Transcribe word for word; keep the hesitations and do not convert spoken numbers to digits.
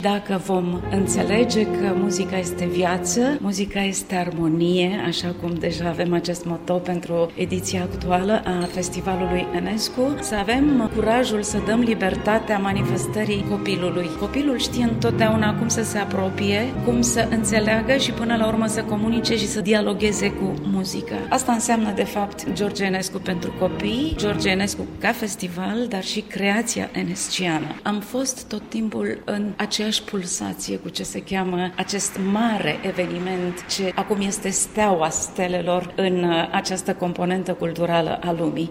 Dacă vom înțelege că muzica este viață, muzica este armonie, așa cum deja avem acest motto pentru ediția actuală a Festivalului Enescu, să avem curajul să dăm libertatea manifestării copilului. Copilul știe întotdeauna cum să se apropie, cum să înțeleagă și până la urmă să comunice și să dialogueze cu muzica. Asta înseamnă de fapt George Enescu pentru copii, George Enescu ca festival, dar și creația enesciană. Am fost tot timpul în aceeași pulsație cu ce se cheamă acest mare eveniment ce acum este steaua stelelor în această componentă culturală a lumii.